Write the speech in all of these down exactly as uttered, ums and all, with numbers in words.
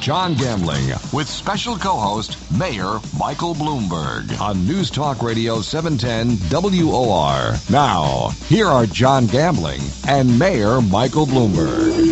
John Gambling with special co-host Mayor Michael Bloomberg on News Talk Radio seven ten W O R. Now, here are John Gambling and Mayor Michael Bloomberg.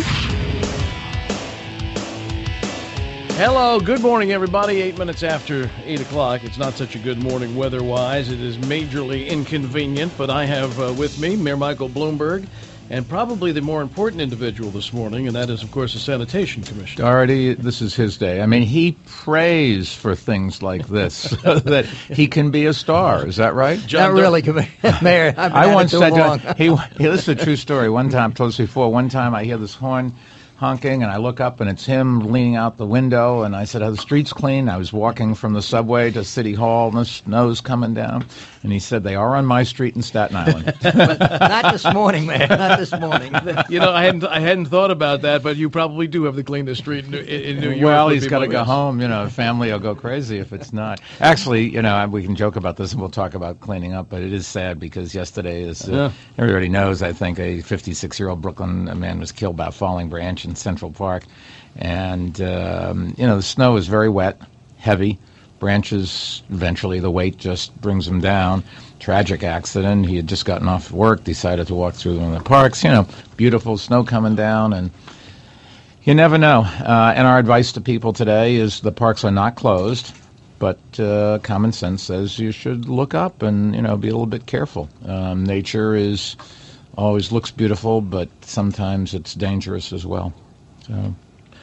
Hello, good morning, everybody. Eight minutes after eight o'clock. It's not such a good morning weather-wise. It is majorly inconvenient, but I have uh, with me Mayor Michael Bloomberg and probably the more important individual this morning, and that is, of course, the Sanitation Commissioner. Doherty, this is his day. I mean, he prays for things like this so that he can be a star. Is that right? John Not really, Mayor. I've I once said long. to he, he, this is a true story. One time, I've told this before, one time I hear this horn honking, and I look up, and it's him leaning out the window, and I said, are the streets clean? I was walking from the subway to City Hall, and the snow's coming down. And he said, they are on my street in Staten Island. Not this morning, man. Not this morning. You know, I hadn't I hadn't thought about that, but you probably do have the cleanest street in New, in New York. Well, he's got to go home. You know, family will go crazy if it's not. Actually, you know, we can joke about this, and we'll talk about cleaning up, but it is sad because yesterday, is, uh, yeah. everybody knows, I think, a fifty-six-year-old Brooklyn man was killed by a falling branch in Central Park. And, um, you know, the snow is very wet, heavy. Branches, eventually the weight just brings him down. Tragic accident. He had just gotten off work, decided to walk through one of the parks. You know, beautiful snow coming down, and you never know. Uh, and our advice to people today is the parks are not closed, but uh, common sense says you should look up and, you know, be a little bit careful. Um, nature is always looks beautiful, but sometimes it's dangerous as well. So,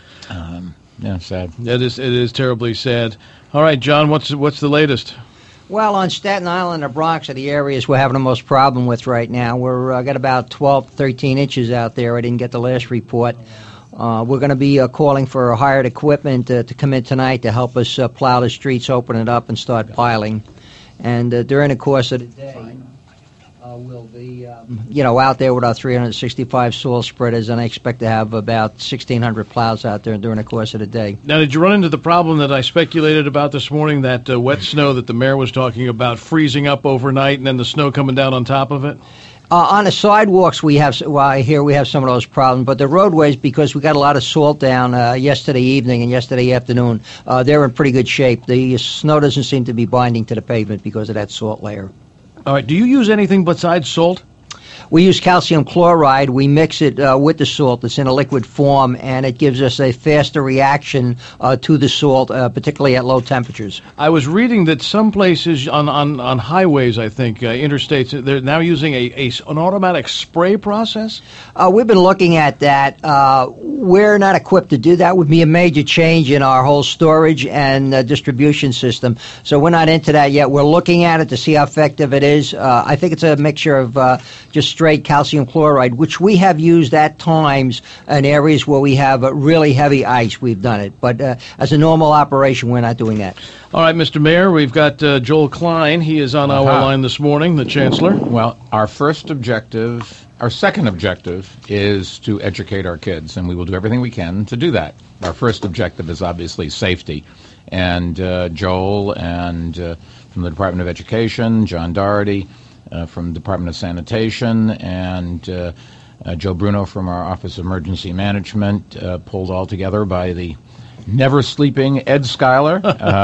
um, yeah, sad. It is, it is terribly sad. All right, John, what's what's the latest? Well, on Staten Island and Bronx are the areas we're having the most problem with right now. We're uh, got about twelve, thirteen inches out there. I didn't get the last report. Uh, we're going to be uh, calling for hired equipment uh, to come in tonight to help us uh, plow the streets, open it up, and start piling. And uh, during the course of the day, uh, we'll be, um, you know, out there with our three hundred sixty-five soil spreaders, and I expect to have about sixteen hundred plows out there during the course of the day. Now, did you run into the problem that I speculated about this morning, that uh, wet snow that the mayor was talking about, freezing up overnight and then the snow coming down on top of it? Uh, on the sidewalks, we have, well, here we have some of those problems, but the roadways, because we got a lot of salt down uh, yesterday evening and yesterday afternoon, uh, they're in pretty good shape. The snow doesn't seem to be binding to the pavement because of that salt layer. All right. Do you use anything besides salt? We use calcium chloride. We mix it uh, with the salt. It's in a liquid form, and it gives us a faster reaction uh, to the salt, uh, particularly at low temperatures. I was reading that some places on, on, on highways, I think, uh, interstates, they're now using a, a an automatic spray process? Uh, we've been looking at that. Uh, we're not equipped to do that. It would be a major change in our whole storage and uh, distribution system. So we're not into that yet. We're looking at it to see how effective it is. Uh, I think it's a mixture of uh, just straight calcium chloride, which we have used at times in areas where we have uh, really heavy ice. We've done it. But uh, as a normal operation, we're not doing that. All right, Mister Mayor, we've got uh, Joel Klein. He is on uh-huh. our line this morning, the Chancellor. Well, our first objective, our second objective is to educate our kids, and we will do everything we can to do that. Our first objective is obviously safety. And uh, Joel and uh, from the Department of Education, John Doherty, Uh, from Department of Sanitation, and uh, uh, Joe Bruno from our Office of Emergency Management, uh, pulled all together by the never-sleeping Ed Schuyler.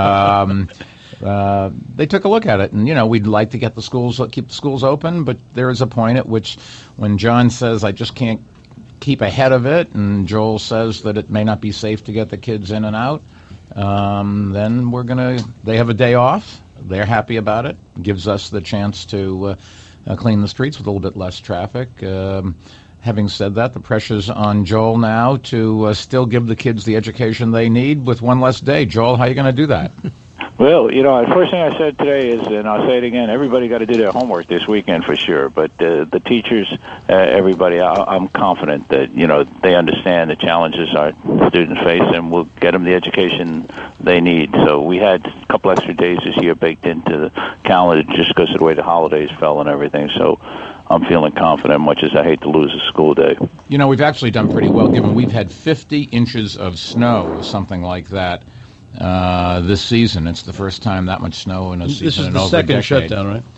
Um, uh, they took a look at it, and, you know, we'd like to get the schools, keep the schools open, but there is a point at which when John says, I just can't keep ahead of it, and Joel says that it may not be safe to get the kids in and out, um, then we're going to, they have a day off. They're happy about it. Gives us the chance to uh, uh, clean the streets with a little bit less traffic. Um, having said that, the pressure's on Joel now to uh, still give the kids the education they need with one less day. Joel, how are you going to do that? Well, you know, the first thing I said today is, and I'll say it again, everybody got to do their homework this weekend for sure. But uh, the teachers, uh, everybody, I, I'm confident that, you know, they understand the challenges our students face, and we'll get them the education they need. So we had a couple extra days this year baked into the calendar just because of the way the holidays fell and everything. So I'm feeling confident, much as I hate to lose a school day. You know, we've actually done pretty well, given we've had fifty inches of snow, something like that. Uh, this season, it's the first time that much snow in a season This is in the over second a decade. shutdown, right?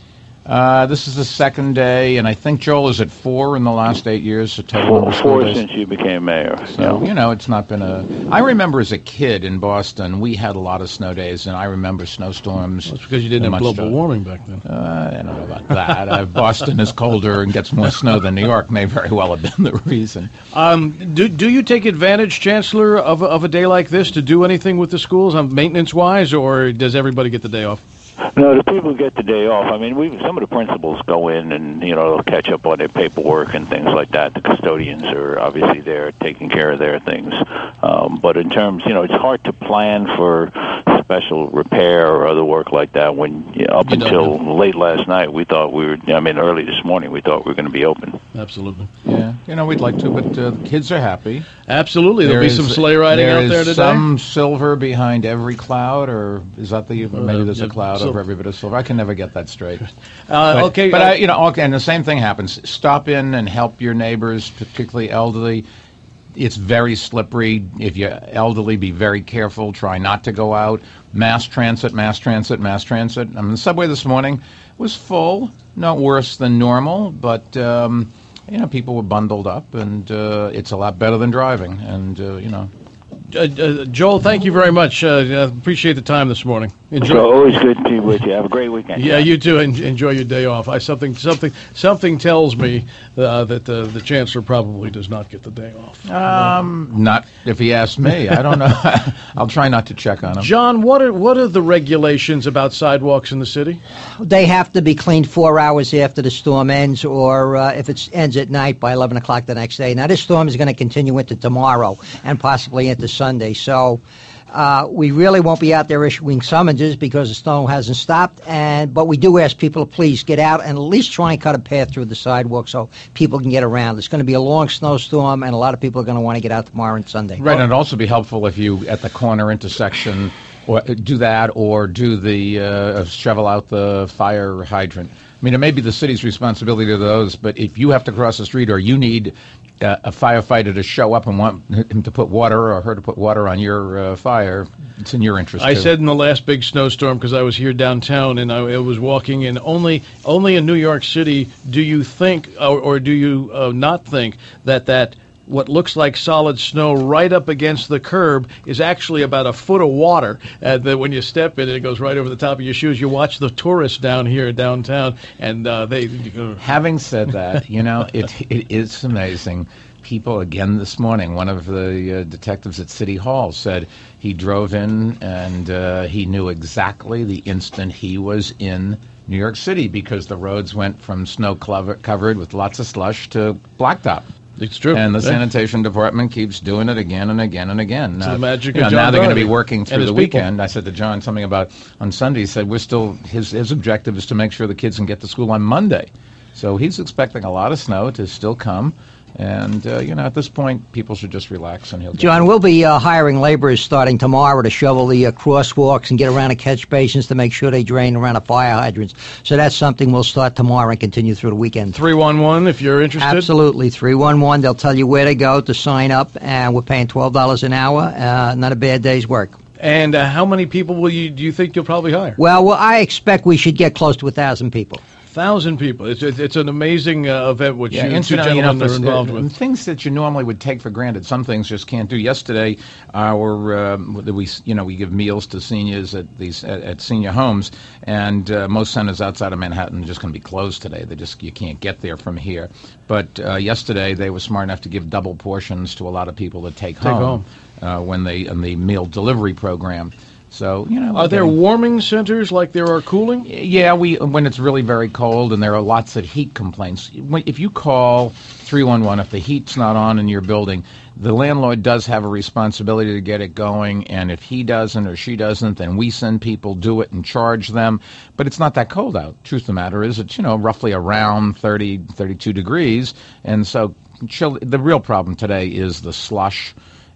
Uh, this is the second day, and I think Joel is at four in the last eight years. So total Four, four since you became mayor. So, yeah. you know, it's not been a... I remember as a kid in Boston, we had a lot of snow days, and I remember snowstorms. That's because you didn't have global uh, warming back then. Uh, I don't know about that. uh, Boston is colder and gets more snow than New York may very well have been the reason. Um, do do you take advantage, Chancellor, of, of a day like this to do anything with the schools, um, maintenance-wise, or does everybody get the day off? No, the people get the day off. I mean, we some of the principals go in and, you know, they'll catch up on their paperwork and things like that. The custodians are obviously there taking care of their things. Um, but in terms, you know, it's hard to plan for special repair or other work like that when, you know, up You don't until know. late last night, we thought we were, I mean, early this morning, we thought we were going to be open. Absolutely. Yeah, you know, we'd like to, but uh, the kids are happy. Absolutely. There'll There be is- some sleigh riding there out there is today. some silver behind every cloud, or is that the, maybe there's yeah, a cloud sil- over every bit of silver. I can never get that straight. Uh, But, okay. but uh, I, you know, okay, and the same thing happens. Stop in and help your neighbors, particularly elderly. It's very slippery. If you're elderly, be very careful. Try not to go out. Mass transit, mass transit, mass transit. I mean, the subway this morning was full, not worse than normal, but um, you know, people were bundled up, and uh, it's a lot better than driving. And uh, you know. Uh, uh, Joel, thank you very much. Uh, uh, appreciate the time this morning. Enjoy. So always good to be with you. Have a great weekend. Yeah, you too. En- enjoy your day off. I something something something tells me uh, that uh, the chancellor probably does not get the day off. Um, not if he asks me. I don't know. I'll try not to check on him. John, what are what are the regulations about sidewalks in the city? They have to be cleaned four hours after the storm ends, or uh, if it ends at night by eleven o'clock the next day. Now, this storm is going to continue into tomorrow and possibly into Sunday. So uh, we really won't be out there issuing summonses because the snow hasn't stopped. And but we do ask people to please get out and at least try and cut a path through the sidewalk so people can get around. It's going to be a long snowstorm, and a lot of people are going to want to get out tomorrow and Sunday. Right, and it'd also be helpful if you, at the corner intersection, or do that, or do the uh, shovel out the fire hydrant. I mean, it may be the city's responsibility to those, but if you have to cross the street, or you need uh, a firefighter to show up and want him to put water or her to put water on your uh, fire, it's in your interest. I too. said in the last big snowstorm, because I was here downtown and I, I was walking in, only only in New York City do you think, or, or do you uh, not think, that that what looks like solid snow right up against the curb is actually about a foot of water. And then when you step in it, it goes right over the top of your shoes. You watch the tourists down here downtown, and uh, they... Uh, Having said that, you know, it it is amazing. People, again this morning, one of the uh, detectives at City Hall said he drove in and uh, he knew exactly the instant he was in New York City because the roads went from snow cover- covered with lots of slush to blacktop. it's true. And the Yeah. sanitation department keeps doing it again and again and again. It's Now, the magic you of know, John now they're going to be Donovan working and through his the people. weekend. I said to John something about on Sunday. He said we're still his his objective is to make sure the kids can get to school on Monday. So he's expecting a lot of snow to still come. And, uh, you know, at this point, people should just relax and he'll get John, we'll be uh, hiring laborers starting tomorrow to shovel the uh, crosswalks and get around the catch basins to make sure they drain around the fire hydrants. So that's something we'll start tomorrow and continue through the weekend. three one one if you're interested. Absolutely. three one one, they'll tell you where to go to sign up, and we're paying twelve dollars an hour. Uh, not a bad day's work. And uh, how many people will you do you think you'll probably hire? Well, well I expect we should get close to one thousand people. Thousand people. It's it's, it's an amazing uh, event which Yeah, you two incidentally, you know, gentlemen for, are involved uh, with. things that you normally would take for granted, some things just can't do. Yesterday, our um, we you know we give meals to seniors at these at, at senior homes, and uh, most centers outside of Manhattan are just going to be closed today. They just you can't get there from here. But uh, yesterday, they were smart enough to give double portions to a lot of people to take, Take home, Uh, when they in the meal delivery program. So you know, Are there again, warming centers like there are cooling? yeah, we when it's really very cold and there are lots of heat complaints. When- If you call three one one, if the heat's not on in your building, the landlord does have a responsibility to get it going, and if he doesn't or she doesn't, then we send people, do it, and charge them. But it's not that cold out. Truth of the matter is, it's, you know, roughly around thirty, thirty-two degrees, and so chill, the real problem today is the slush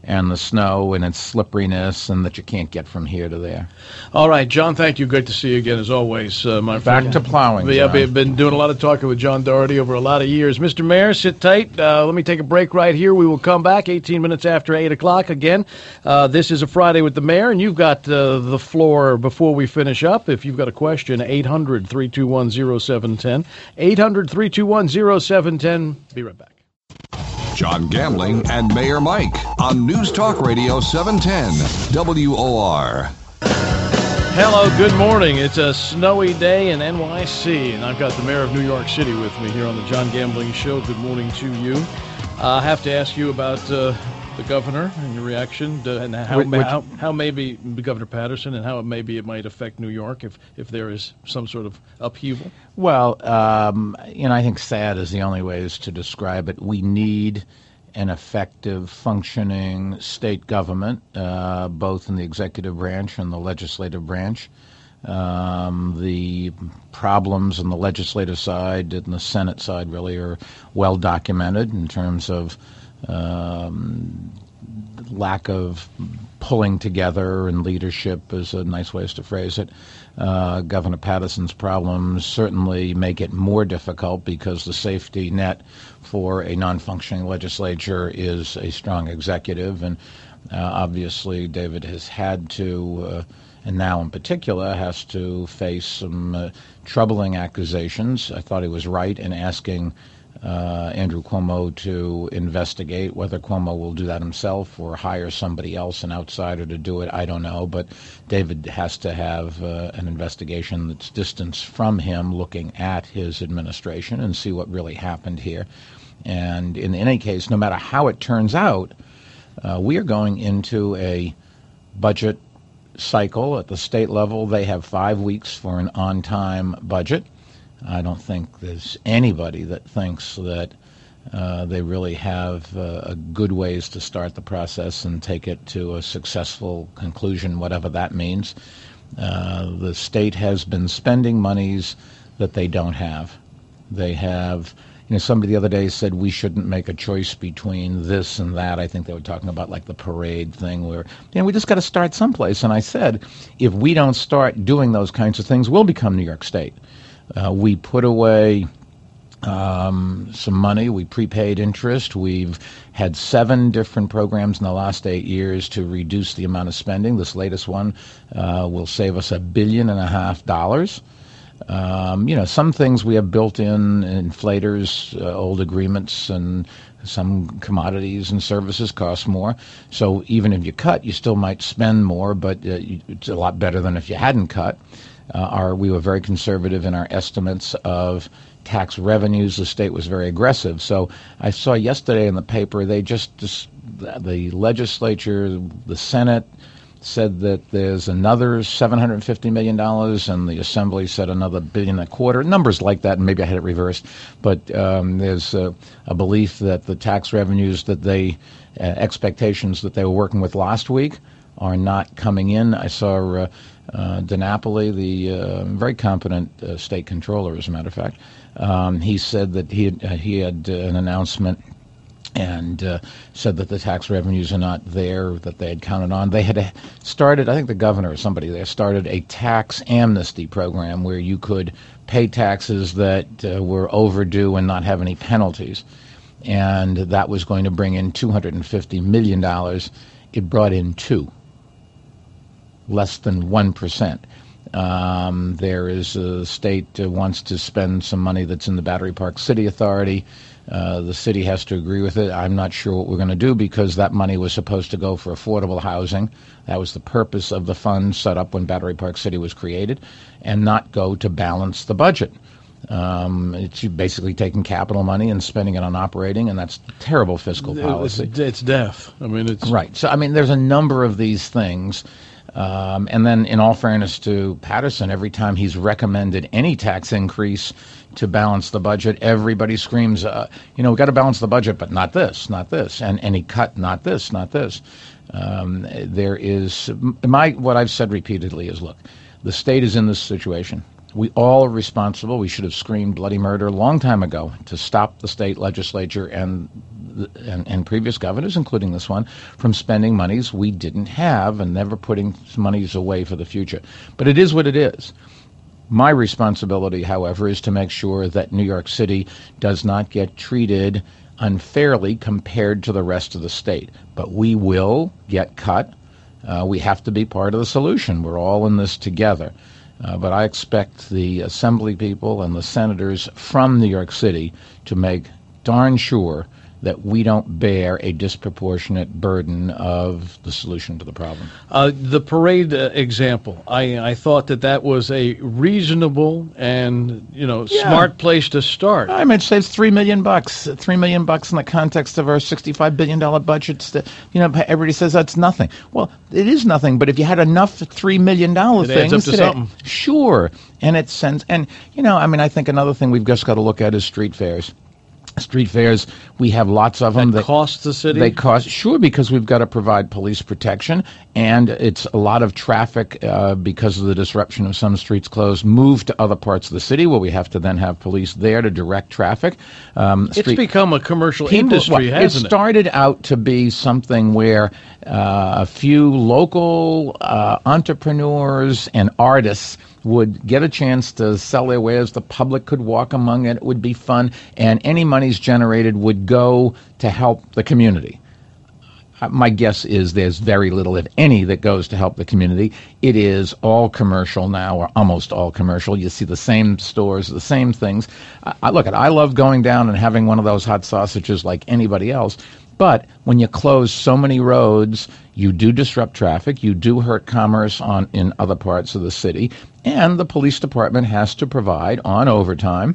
and the snow and its slipperiness, and that you can't get from here to there. All right, John, thank you. Great to see you again, as always, uh, my Back friend. to plowing, Yeah, John. I've been doing a lot of talking with John Doherty over a lot of years. Mister Mayor, sit tight. Uh, let me take a break right here. We will come back eighteen minutes after eight o'clock again. Uh, this is a Friday with the Mayor, and you've got uh, the floor before we finish up. If you've got a question, eight hundred, three two one, oh seven one zero. eight hundred, three two one, oh seven one zero. Be right back. John Gambling and Mayor Mike on News Talk Radio seven ten W O R. Hello, good morning. It's a snowy day in N Y C, and I've got the mayor of New York City with me here on the John Gambling Show. Good morning to you. Uh, I have to ask you about uh, the governor and your reaction to, and how, Which- how how maybe Governor Patterson and how maybe it might affect New York if, if there is some sort of upheaval. Well, um, you know, I think sad is the only ways to describe it. We need an effective, functioning state government, uh, both in the executive branch and the legislative branch. Um, the problems on the legislative side and the Senate side really are well documented in terms of um, lack of pulling together, and leadership is a nice way to phrase it. Uh, Governor Patterson's problems certainly make it more difficult because the safety net for a non-functioning legislature is a strong executive, and uh, obviously David has had to, uh, and now in particular, has to face some uh, troubling accusations. I thought he was right in asking Uh, Andrew Cuomo to investigate. Whether Cuomo will do that himself or hire somebody else, an outsider, to do it, I don't know. But David has to have uh, an investigation that's distanced from him, looking at his administration and see what really happened here. And in any case, no matter how it turns out, uh, we are going into a budget cycle at the state level. They have five weeks for an on-time budget. I don't think there's anybody that thinks that uh, they really have uh, a good ways to start the process and take it to a successful conclusion, whatever that means. Uh, the state has been spending monies that they don't have. They have, you know, somebody the other day said we shouldn't make a choice between this and that. I think they were talking about like the parade thing where, you know, we just got to start someplace. And I said, if we don't start doing those kinds of things, we'll become New York State. Uh, we put away um, some money. We prepaid interest. We've had seven different programs in the last eight years to reduce the amount of spending. This latest one uh, will save us a billion and a half dollars. Um, you know, some things we have built in, inflators, uh, old agreements, and some commodities and services cost more. So even if you cut, you still might spend more, but uh, it's a lot better than if you hadn't cut. Uh, our, we were very conservative in our estimates of tax revenues. The state was very aggressive. So I saw yesterday in the paper, they just, just the legislature, the Senate said that there's another seven hundred fifty million dollars, and the Assembly said another billion and a quarter. Numbers like that, and maybe I had it reversed. But um, there's a, a belief that the tax revenues that they, uh, expectations that they were working with last week are not coming in. I saw uh, uh, DiNapoli, the uh, very competent uh, state controller, as a matter of fact. Um, he said that he had, uh, he had uh, an announcement and uh, said that the tax revenues are not there that they had counted on. They had started, I think the governor or somebody there started a tax amnesty program where you could pay taxes that uh, were overdue and not have any penalties. And that was going to bring in two hundred fifty million dollars. It brought in two, less than one percent. Um, there is a state uh, wants to spend some money that's in the Battery Park City Authority. Uh, the city has to agree with it. I'm not sure what we're going to do because that money was supposed to go for affordable housing. That was the purpose of the fund set up when Battery Park City was created, and not go to balance the budget. Um, it's basically taking capital money and spending it on operating, and that's terrible fiscal policy. It's, it's death. I mean, it's right. So, I mean, there's a number of these things. Um, and then, in all fairness to Patterson, every time he's recommended any tax increase to balance the budget, everybody screams, uh, you know, we've got to balance the budget, but not this, not this. And, and he cut, not this, not this. Um, there is, my what I've said repeatedly is, look, the state is in this situation. We all are responsible. We should have screamed bloody murder a long time ago to stop the state legislature and and, and previous governors, including this one, from spending monies we didn't have and never putting monies away for the future. But it is what it is. My responsibility, however, is to make sure that New York City does not get treated unfairly compared to the rest of the state. But we will get cut. Uh, we have to be part of the solution. We're all in this together. Uh, but I expect the assembly people and the senators from New York City to make darn sure that we don't bear a disproportionate burden of the solution to the problem. Uh, the parade uh, example, I, I thought that that was a reasonable and, you know, Yeah. smart place to start. I mean, it saves three million bucks. Three million bucks in the context of our sixty-five billion dollar budgets. That, you know, everybody says that's nothing. Well, it is nothing. But if you had enough three million dollar It things, adds up to that- something. Sure, and it sends. And you know, I mean, I think another thing we've just got to look at is street fairs. Street fairs, we have lots of them. That costs the city? They cost, sure, because we've got to provide police protection, and it's a lot of traffic uh, because of the disruption of some streets closed, moved to other parts of the city where we have to then have police there to direct traffic. Um, It's street- become a commercial People- industry, well, hasn't it it? started out to be something where uh, a few local uh, entrepreneurs and artists would get a chance to sell their wares. The public could walk among it. It would be fun. And any monies generated would go to help the community. Uh, My guess is there's very little, if any, that goes to help the community. It is all commercial now, or almost all commercial. You see the same stores, the same things. I, I look at. I love going down and having one of those hot sausages like anybody else. But when you close so many roads, you do disrupt traffic. You do hurt commerce on in other parts of the city, and the police department has to provide on overtime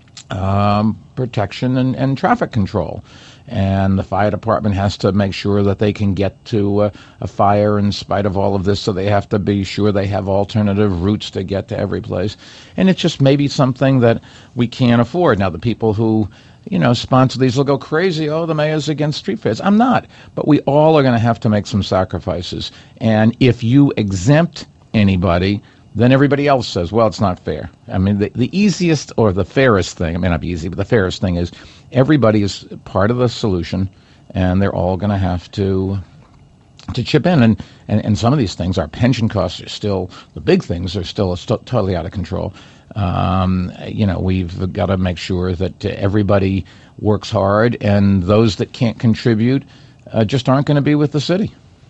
um, protection and, and traffic control. And the fire department has to make sure that they can get to uh, a fire in spite of all of this, so they have to be sure they have alternative routes to get to every place. And it's just maybe something that we can't afford. Now, the people who, you know, sponsor these will go crazy. Oh, the mayor's against street fairs. I'm not. But we all are going to have to make some sacrifices. And if you exempt anybody, then everybody else says, well, it's not fair. I mean, the, the easiest or the fairest thing, it may not be easy, but the fairest thing is everybody is part of the solution, and they're all going to have to to chip in. And, and, and some of these things, our pension costs are still, the big things are still st- totally out of control. Um, you know, we've got to make sure that uh, everybody works hard, and those that can't contribute uh, just aren't going to be with the city.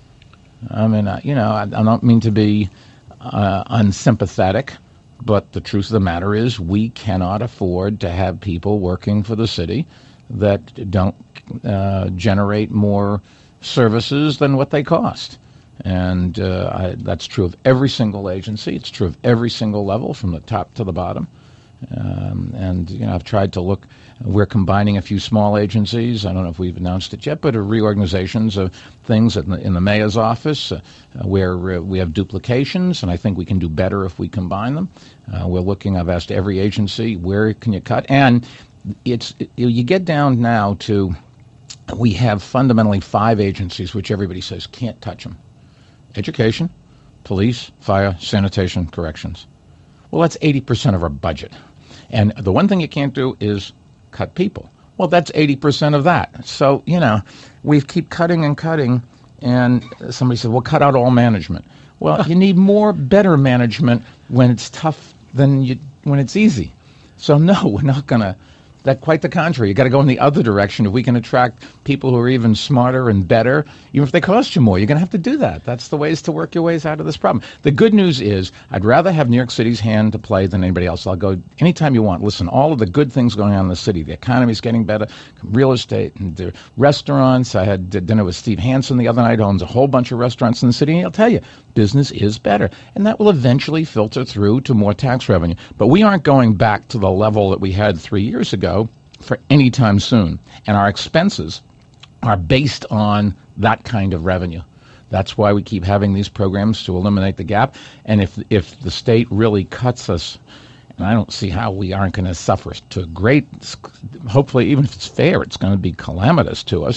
I mean, uh, you know, I, I don't mean to be uh, unsympathetic, but the truth of the matter is we cannot afford to have people working for the city that don't uh, generate more services than what they cost. And uh, I, that's true of every single agency. It's true of every single level, from the top to the bottom. Um, and, you know, I've tried to look. We're combining a few small agencies. I don't know if we've announced it yet, but are reorganizations of things in the, in the mayor's office uh, where uh, we have duplications, and I think we can do better if we combine them. Uh, we're looking, I've asked every agency, where can you cut? And it's it, you get down now to, we have fundamentally five agencies which everybody says can't touch them. Education, police, fire, sanitation, corrections. Well, that's eighty percent of our budget. And the one thing you can't do is cut people. Well, that's eighty percent of that. So, you know, we keep cutting and cutting, and somebody said, well, cut out all management. Well, you need more better management when it's tough than you, when it's easy. So, no, we're not going to. That quite the contrary. You got to go in the other direction. If we can attract people who are even smarter and better, even if they cost you more, you're going to have to do that. That's the ways to work your ways out of this problem. The good news is I'd rather have New York City's hand to play than anybody else. I'll go anytime you want. Listen, all of the good things going on in the city. The economy's getting better, real estate, and the restaurants. I had dinner with Steve Hansen the other night, owns a whole bunch of restaurants in the city, and he'll tell you, business is better. And that will eventually filter through to more tax revenue. But we aren't going back to the level that we had three years ago for any time soon. And our expenses are based on that kind of revenue. That's why we keep having these programs to eliminate the gap. And if if the state really cuts us, and I don't see how we aren't going to suffer to a great, hopefully, even if it's fair, it's going to be calamitous to us.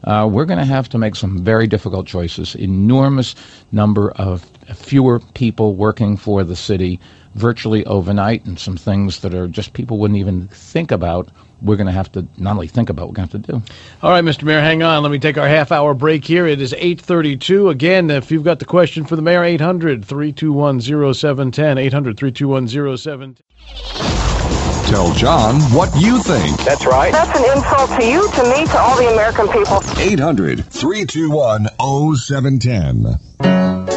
uh, we're going to have to make some very difficult choices. Enormous number of fewer people working for the city virtually overnight, and some things that are just people wouldn't even think about. We're going to have to not only think about, we're going to have to do. All right, Mister Mayor, hang on. Let me take our half-hour break here. It is eight thirty-two. Again, if you've got the question for the mayor, eight hundred, three two one, oh seven one zero, eight hundred, three two one, oh seven one zero. Tell John what you think. That's right. That's an insult to you, to me, to all the American people. eight hundred, three two one, oh seven one zero.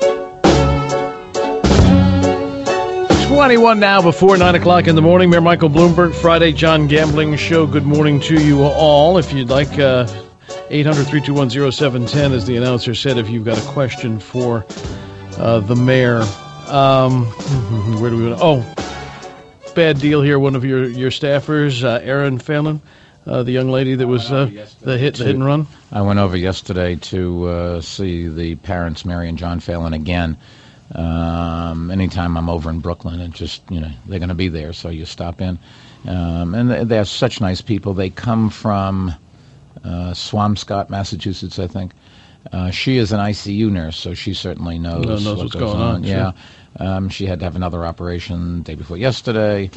twenty-one now before nine o'clock in the morning. Mayor Michael Bloomberg, Friday John Gambling Show. Good morning to you all. If you'd like, uh, eight hundred, three two one, oh seven one zero, as the announcer said, if you've got a question for uh, the mayor. Um, where do we want to? Oh, bad deal here. One of your, your staffers, uh, Erin Phelan, uh, the young lady that was uh, the hit the hit and run. I went over yesterday to uh, see the parents, Mary and John Phelan, again. Um, anytime I'm over in Brooklyn, and just, you know, they're going to be there, so you stop in. Um, and they, they're such nice people. They come from uh, Swampscott, Massachusetts, I think. Uh, she is an I C U nurse, so she certainly knows, knows what what's goes going on. Yeah, sure. um, she had to have another operation the day before yesterday.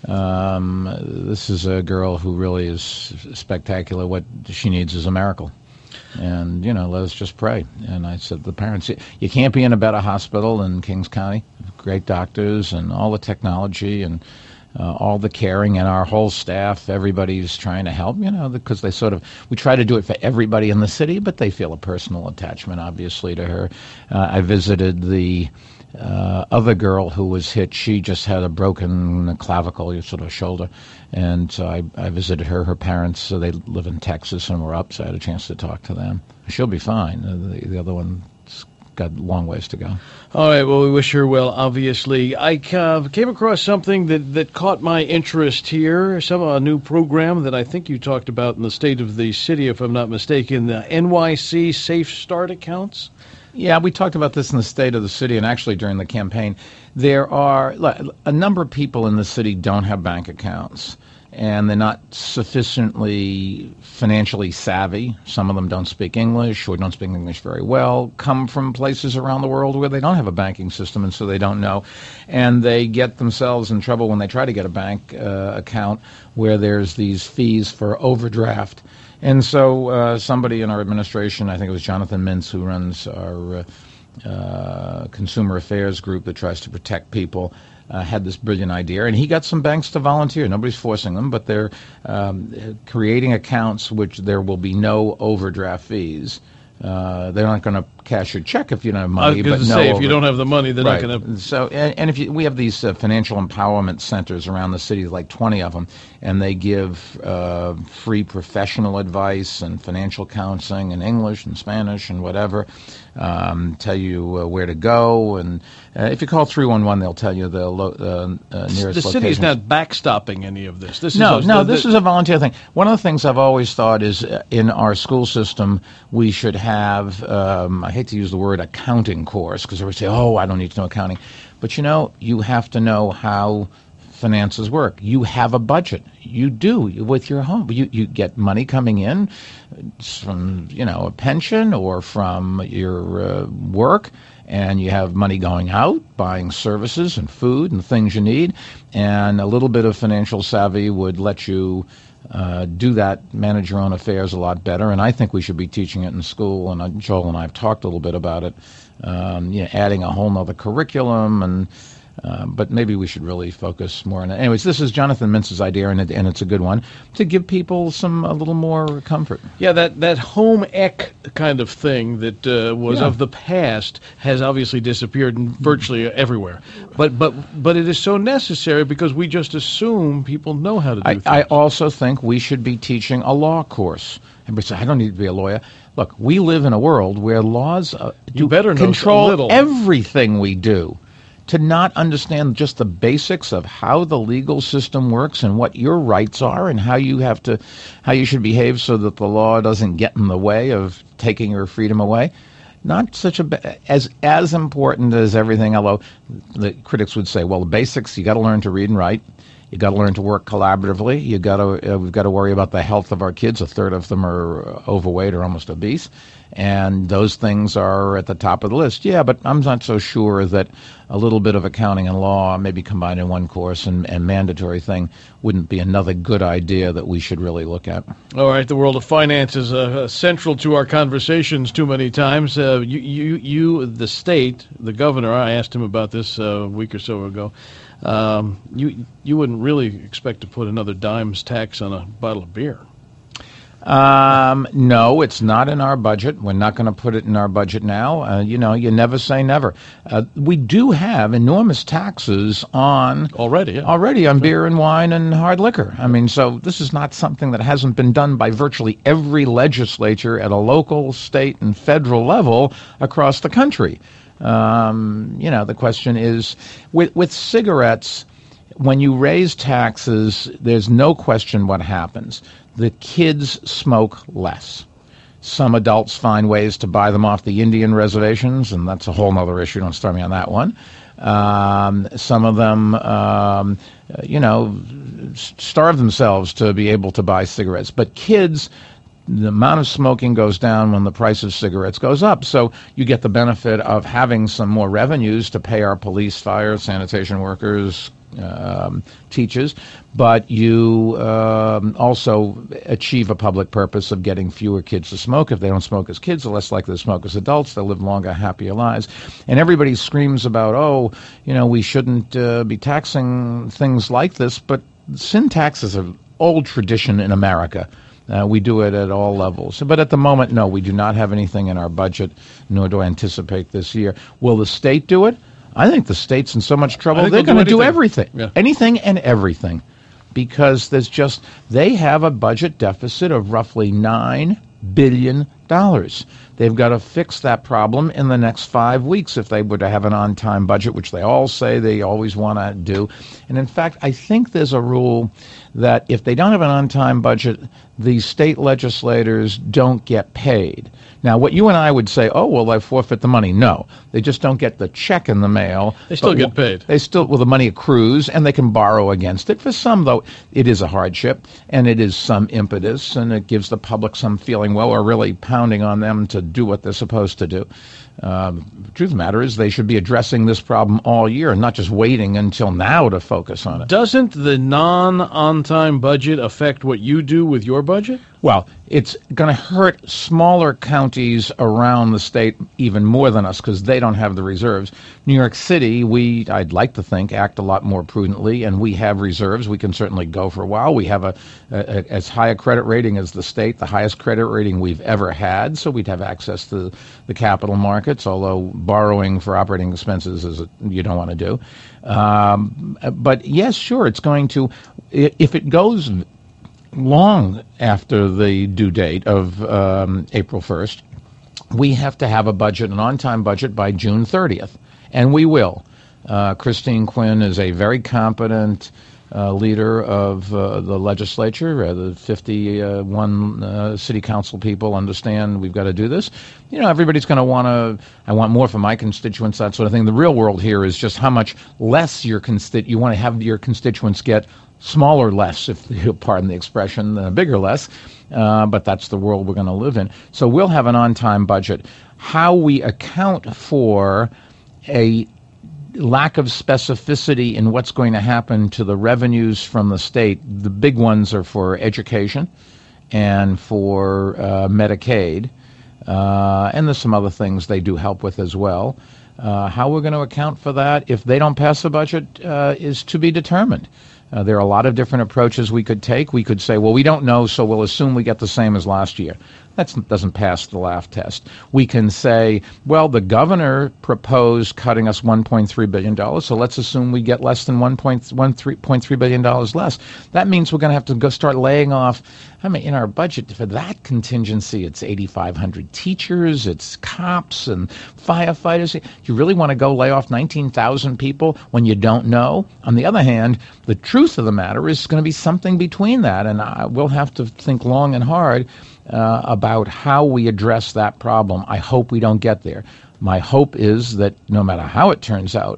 Um, this is a girl who really is spectacular. What she needs is a miracle. And, you know, let us just pray. And I said to the parents, you can't be in a better hospital in Kings County. Great doctors and all the technology and uh, all the caring, and our whole staff, everybody's trying to help, you know, because they sort of, we try to do it for everybody in the city, but they feel a personal attachment, obviously, to her. Uh, I visited the uh, other girl who was hit. She just had a broken clavicle, sort of shoulder. And so I, I visited her. Her parents, so they live in Texas and were up, so I had a chance to talk to them. She'll be fine. The, the other one's got a long ways to go. All right, well, we wish her well, obviously. I uh, came across something that, that caught my interest here, some a new program that I think you talked about in the state of the city, if I'm not mistaken, the N Y C Safe Start accounts. Yeah, we talked about this in the state of the city, and actually during the campaign. There are a number of people in the city don't have bank accounts, and they're not sufficiently financially savvy. Some of them don't speak English or don't speak English very well, come from places around the world where they don't have a banking system, and so they don't know. And they get themselves in trouble when they try to get a bank uh, account where there's these fees for overdraft. And so uh, somebody in our administration, I think it was Jonathan Mintz, who runs our uh, uh, consumer affairs group that tries to protect people, uh, had this brilliant idea. And he got some banks to volunteer. Nobody's forcing them, but they're um, creating accounts which there will be no overdraft fees. Uh, they're not going to cash your check if you don't have money. I was going to no say, over- if you don't have the money, they're right. not going to. So, and, and if you, we have these uh, financial empowerment centers around the city, like twenty of them, and they give uh, free professional advice and financial counseling in English and Spanish and whatever. Um, tell you uh, where to go, and uh, if you call three one one, they'll tell you the lo- uh, uh, nearest. The city's locations. not backstopping any of this. This No, is a, no, the, this the, is a volunteer thing. One of the things I've always thought is uh, in our school system, we should have, um, I hate to use the word accounting course, because everybody say, oh, I don't need to know accounting. But, you know, you have to know how finances work. You have a budget. You do with your home. You you get money coming in from, you know, a pension or from your uh, work, and you have money going out, buying services and food and things you need, and a little bit of financial savvy would let you uh, do that, manage your own affairs a lot better. And I think we should be teaching it in school, and uh, Joel and I have talked a little bit about it, um, you know, adding a whole nother curriculum, and Uh, but maybe we should really focus more on it. Anyways, this is Jonathan Mintz's idea, and, it, and it's a good one, to give people some a little more comfort. Yeah, that, that home ec kind of thing that uh, was Yeah. of the past has obviously disappeared in virtually everywhere. But but but it is so necessary because we just assume people know how to do I, things. I also think we should be teaching a law course. Everybody says, I don't need to be a lawyer. Look, we live in a world where laws uh, You do better know control a little. everything we do. To not understand just the basics of how the legal system works and what your rights are and how you have to, how you should behave so that the law doesn't get in the way of taking your freedom away. Not such a ba- as as important as everything. Although the critics would say, well, the basics, you got to learn to read and write. You got to learn to work collaboratively. You got to uh, we've got to worry about the health of our kids. A third of them are overweight or almost obese, and those things are at the top of the list. Yeah, but I'm not so sure that a little bit of accounting and law, maybe combined in one course, and, and mandatory thing wouldn't be another good idea that we should really look at. All right, the world of finance is uh, central to our conversations too many times. Uh, you, you, you, the state, the governor, I asked him about this uh, a week or so ago. Um, you you wouldn't really expect to put another dimes tax on a bottle of beer. Um, no, it's not in our budget. We're not going to put it in our budget now. Uh, you know, you never say never. Uh, we do have enormous taxes on already, yeah. already on beer and wine and hard liquor. I mean, so this is not something that hasn't been done by virtually every legislature at a local, state, and federal level across the country. Um, you know, the question is, with, with cigarettes, when you raise taxes, there's no question what happens. The kids smoke less. Some adults find ways to buy them off the Indian reservations, and that's a whole other issue. Don't start me on that one. Um, some of them, um, you know, starve themselves to be able to buy cigarettes. But kids, the amount of smoking goes down when the price of cigarettes goes up. So you get the benefit of having some more revenues to pay our police, fire, sanitation workers, um, teachers, but you um, also achieve a public purpose of getting fewer kids to smoke. If they don't smoke as kids, they're less likely to smoke as adults. They'll live longer, happier lives. And everybody screams about, oh, you know, we shouldn't uh, be taxing things like this, but sin tax is an old tradition in America. Uh, we do it at all levels. But at the moment, no, we do not have anything in our budget, nor do I anticipate this year. Will the state do it? I think the state's in so much trouble, they're going to do everything. Yeah. Anything and everything. Because there's just, they have a budget deficit of roughly nine billion dollars. They've got to fix that problem in the next five weeks if they were to have an on-time budget, which they all say they always want to do. And in fact, I think there's a rule that if they don't have an on-time budget, the state legislators don't get paid. Now, what you and I would say, oh, well, I forfeit the money. No, they just don't get the check in the mail. They still get paid. They still, well, the money accrues, and they can borrow against it. For some, though, it is a hardship, and it is some impetus, and it gives the public some feeling, well, we're really pounding on them to do what they're supposed to do. Um, the truth of the matter is they should be addressing this problem all year and not just waiting until now to focus on it. Doesn't the non-on-time budget affect what you do with your budget? Well, it's going to hurt smaller counties around the state even more than us because they don't have the reserves. New York City, we, I'd like to think, act a lot more prudently, and we have reserves. We can certainly go for a while. We have a, a, a as high a credit rating as the state, the highest credit rating we've ever had, so we'd have access to the capital markets, although borrowing for operating expenses is a, you don't want to do. Um, but yes, sure, it's going to, if it goes long after the due date of um, April first, we have to have a budget, an on-time budget by June thirtieth, and we will. Uh, Christine Quinn is a very competent uh, leader of uh, the legislature. Uh, the fifty-one uh, city council people understand we've got to do this. You know, everybody's going to want to, I want more for my constituents, that sort of thing. The real world here is just how much less your consti- you want to have your constituents get. Smaller less, if you pardon the expression, than a bigger less, uh, but that's the world we're going to live in. So we'll have an on-time budget. How we account for a lack of specificity in what's going to happen to the revenues from the state, the big ones are for education and for uh, Medicaid, uh, and there's some other things they do help with as well. Uh, how we're going to account for that if they don't pass the budget uh, is to be determined. Uh, there are a lot of different approaches we could take. We could say, well, we don't know, so we'll assume we get the same as last year. That doesn't pass the laugh test. We can say, well, the governor proposed cutting us one point three billion dollars, so let's assume we get less than one point three billion dollars less. That means we're going to have to go start laying off. I mean, in our budget for that contingency, it's eighty-five hundred teachers, it's cops and firefighters. You really want to go lay off nineteen thousand people when you don't know? On the other hand, the truth of the matter is going to be something between that, and I, we'll have to think long and hard uh, about how we address that problem. I hope we don't get there. My hope is that no matter how it turns out,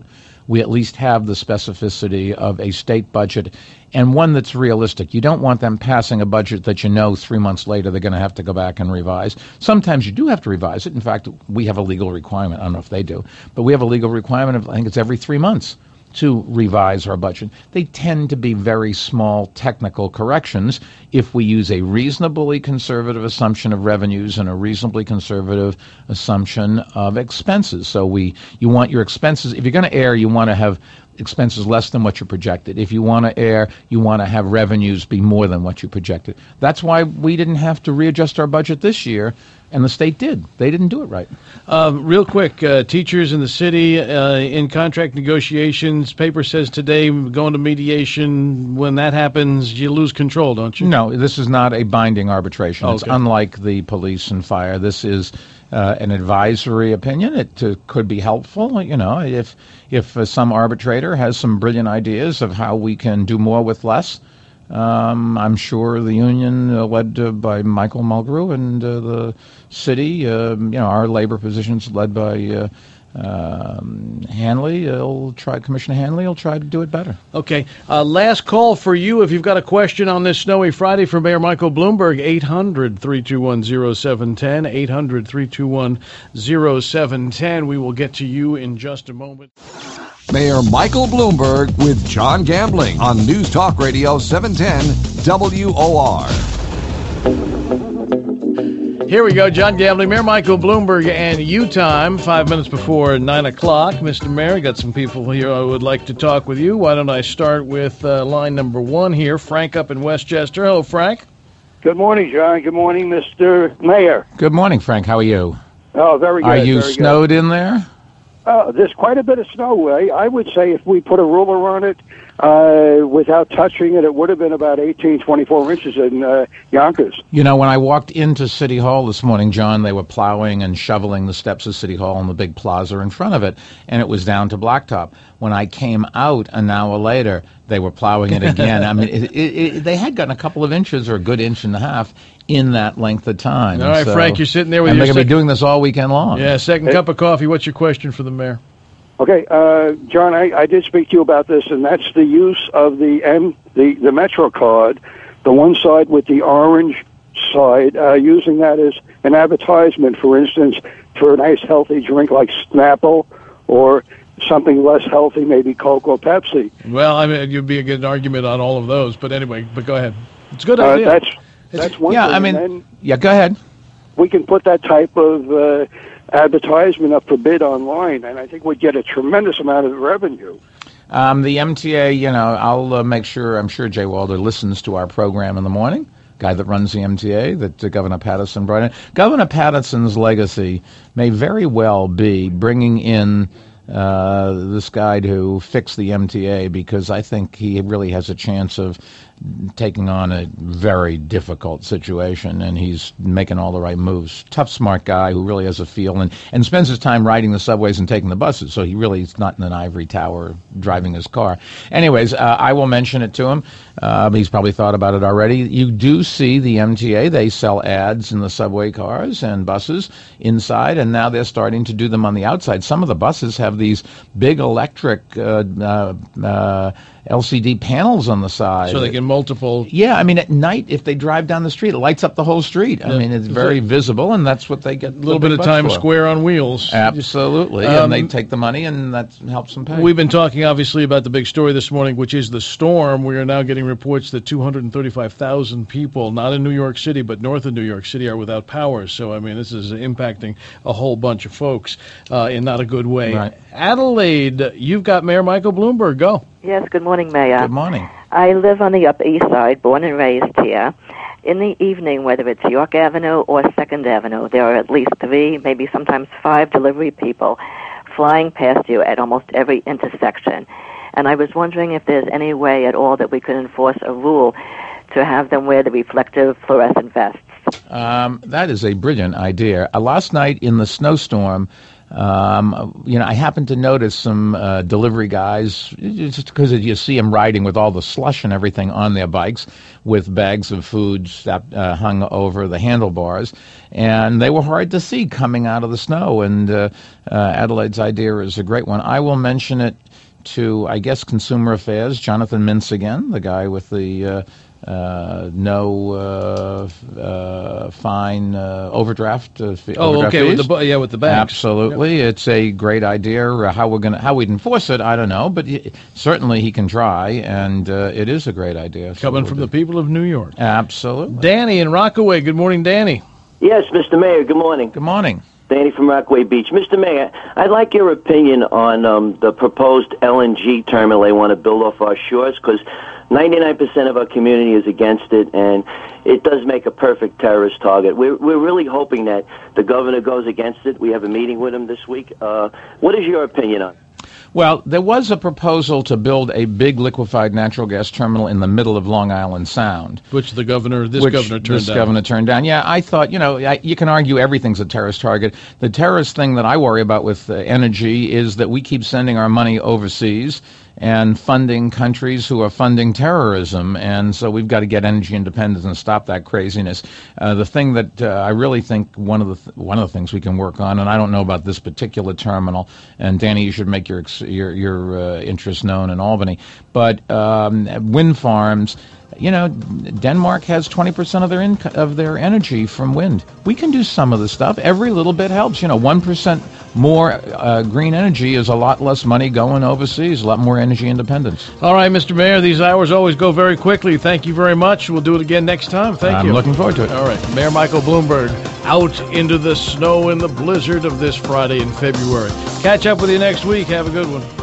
we at least have the specificity of a state budget and one that's realistic. You don't want them passing a budget that you know three months later they're going to have to go back and revise. Sometimes you do have to revise it. In fact, we have a legal requirement. I don't know if they do, but we have a legal requirement of, I think it's every three months to revise our budget. They tend to be very small technical corrections if we use a reasonably conservative assumption of revenues and a reasonably conservative assumption of expenses. So we, you want your expenses, if you're going to err, you want to have expenses less than what you projected. If you want to err, you want to have revenues be more than what you projected. That's why we didn't have to readjust our budget this year, and the state did. They didn't do it right. Uh, real quick, uh, teachers in the city uh, in contract negotiations, paper says today going to mediation. When that happens, you lose control, don't you? No, this is not a binding arbitration. Okay. It's unlike the police and fire. This is uh, an advisory opinion. It uh, could be helpful, you know, if if uh, some arbitrator has some brilliant ideas of how we can do more with less. Um, I'm sure the union, uh, led uh, by Michael Mulgrew, and uh, the city, uh, you know, our labor positions led by uh, um, Hanley, will try. Commissioner Hanley will try to do it better. Okay. Uh, last call for you. If you've got a question on this snowy Friday for Mayor Michael Bloomberg, eight hundred, three two one, oh seven one oh, eight hundred, three two one, oh seven one oh. We will get to you in just a moment. Mayor Michael Bloomberg with John Gambling on News Talk Radio seven ten W O R. Here we go, John Gambling, Mayor Michael Bloomberg, and you time, five minutes before nine o'clock. Mister Mayor, got some people here I would like to talk with you. Why don't I start with uh, line number one here, Frank up in Westchester. Hello, Frank. Good morning, John. Good morning, Mister Mayor. Good morning, Frank. How are you? Oh, very good. Are you very snowed good. in there? Uh, there's quite a bit of snow. I, I would say if we put a ruler on it, uh, without touching it, it would have been about eighteen, twenty-four inches in uh, Yonkers. You know, when I walked into City Hall this morning, John, they were plowing and shoveling the steps of City Hall and the big plaza in front of it, and it was down to blacktop. When I came out an hour later, they were plowing it again. I mean, it, it, it, they had gotten a couple of inches or a good inch and a half in that length of time. All right, so, Frank, you're sitting there with and your they're going to sec- be doing this all weekend long. Yeah, second Hey. cup of coffee. What's your question for the mayor? Okay, uh, John, I, I did speak to you about this, and that's the use of the M, the, the Metro card, the one side with the orange side, uh, using that as an advertisement, for instance, for a nice healthy drink like Snapple, or something less healthy, maybe Coke or Pepsi. Well, I mean, you'd be a good argument on all of those, but anyway, but go ahead. It's a good Uh, idea. that's that's one Yeah, thing. I mean, and then yeah, go ahead. we can put that type of uh, advertisement up for bid online, and I think we'd get a tremendous amount of revenue. Um, the M T A, you know, I'll uh, make sure, I'm sure Jay Walder listens to our program in the morning, guy that runs the M T A, that uh, Governor Patterson brought in. Governor Patterson's legacy may very well be bringing in uh, this guy to fix the M T A, because I think he really has a chance of taking on a very difficult situation, and he's making all the right moves. Tough, smart guy who really has a feel, and, and spends his time riding the subways and taking the buses, so he really is not in an ivory tower driving his car. Anyways, uh, I will mention it to him. Uh, he's probably thought about it already. You do see the M T A. They sell ads in the subway cars and buses inside, and now they're starting to do them on the outside. Some of the buses have these big electric uh, uh, uh, L C D panels on the side. So they can multiple. Yeah, I mean, at night, if they drive down the street, it lights up the whole street. I Yeah. mean, it's very visible, and that's what they get. A little bit of Times Square on wheels. Absolutely, Um, and they take the money, and that helps them pay. We've been talking, obviously, about the big story this morning, which is the storm. We are now getting reports that two hundred thirty-five thousand people, not in New York City, but north of New York City, are without power. So, I mean, this is impacting a whole bunch of folks uh, in not a good way. Right. Adelaide, you've got Mayor Michael Bloomberg. Go. Yes, good morning, Mayor. Good morning. I live on the Upper East Side, born and raised here. In the evening, whether it's York Avenue or Second Avenue, there are at least three, maybe sometimes five delivery people flying past you at almost every intersection. And I was wondering if there's any way at all that we could enforce a rule to have them wear the reflective fluorescent vests. Um, that is a brilliant idea. Uh, last night in the snowstorm, um, you know, I happened to notice some uh, delivery guys, just because you see them riding with all the slush and everything on their bikes, with bags of food strapped, uh, hung over the handlebars, and they were hard to see coming out of the snow. And uh, uh, Adelaide's idea is a great one. I will mention it to, I guess, Consumer Affairs, Jonathan Mintz again, the guy with the uh, uh, no uh, uh, fine uh, overdraft. Uh, fee, oh, overdraft okay, fees. with the yeah, with the banks. Absolutely, yep. It's a great idea. Uh, how we're gonna how we'd enforce it, I don't know, but he, certainly he can try, and uh, it is a great idea. So Coming we'll from do. the people of New York. Absolutely, Danny in Rockaway. Good morning, Danny. Yes, Mister Mayor. Good morning. Good morning. Danny from Rockaway Beach. Mister Mayor, I'd like your opinion on um, the proposed L N G terminal they want to build off our shores, because ninety-nine percent of our community is against it, and it does make a perfect terrorist target. We're, we're really hoping that the governor goes against it. We have a meeting with him this week. Uh, what is your opinion on it? Well, there was a proposal to build a big liquefied natural gas terminal in the middle of Long Island Sound. Which the governor, this which governor turned this down. governor turned down. Yeah, I thought, you know, I, you can argue everything's a terrorist target. The terrorist thing that I worry about with uh, energy is that we keep sending our money overseas and funding countries who are funding terrorism, and so we've got to get energy independence and stop that craziness. Uh, the thing that uh, I really think one of the th- one of the things we can work on, and I don't know about this particular terminal, and Danny, you should make your ex- your, your uh, interest known in Albany, but um, wind farms. You know, Denmark has twenty percent of their inco- of their energy from wind. We can do some of the stuff. Every little bit helps. You know, one percent more uh, green energy is a lot less money going overseas, a lot more energy independence. All right, Mister Mayor, these hours always go very quickly. Thank you very much. We'll do it again next time. Thank I'm you. I'm looking forward to it. All right, Mayor Michael Bloomberg out into the snow and the blizzard of this Friday in February. Catch up with you next week. Have a good one.